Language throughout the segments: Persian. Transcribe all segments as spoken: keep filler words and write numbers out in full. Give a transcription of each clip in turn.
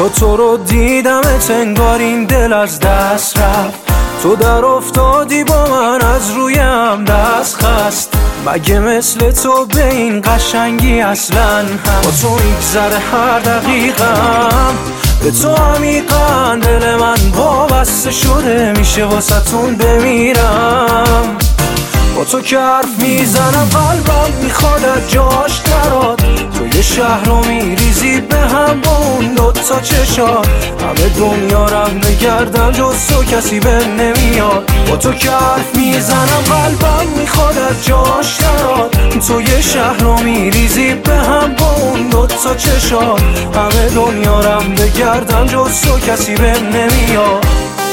تو تو رو دیدمت انگار این دل از دست رفت. تو در افتادی با من از رویم دست خست. مگه مثل تو به این قشنگی اصلا هم با تو میگذره هر دقیقم. به تو عمیقا دل من وابسته شده، میشه واسه‌تون بمیرم. با تو که حرف میزنم قلبم میخواد از جاش دراد. تو یه شهر رو میریزی به هم با اون دوتا چشات. همه دنیا رم بگردم جز تو کسی به نمیاد. با تو که حرف میزنم قلبم میخواد از جاش دراد. تو یه شهر رو میریزی به هم با اون دوتا چشات. همه دنیا رم بگردم جز تو کسی به نمیاد.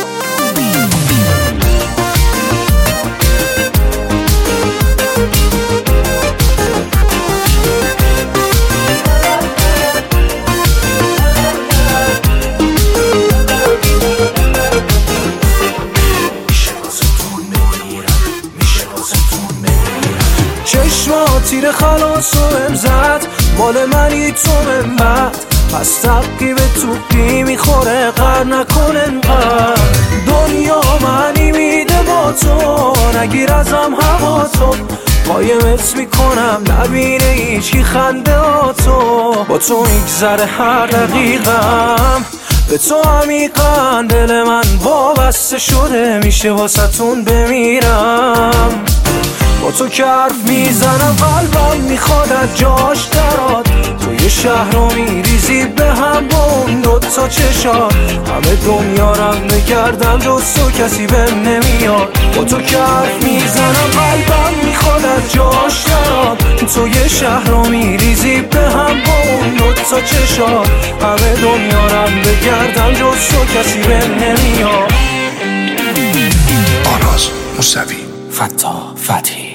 چشما تیر خلاص و امزد مال منی تو من بعد. پس تبقی به توپی میخوره قر نکن انقدر. دنیا منی میده با تو نگیر ازم هوا تو. قایمت میکنم نبینه هیچی خنده ها تو. با تو میگذره هر دقیقم. به تو عمیقا دل من وابسته شده، میشه واسه‌تون بمیرم. با تو که حرف میزنم قلبم میخواد از جاش دراد. تو یه شهر رو میریزی به هم با اون دوتا چشات. همه دنیا رم بگردم جز تو کسی بهم نمیاد. با تو که حرف میزنم قلبم میخواد از جاش دراد. تو یه شهر رو میریزی به هم با اون دوتا چشات. همه دنیا رم بگردم جز تو کسی بهم نمیاد. آراز موسوی، فتاح فتحی.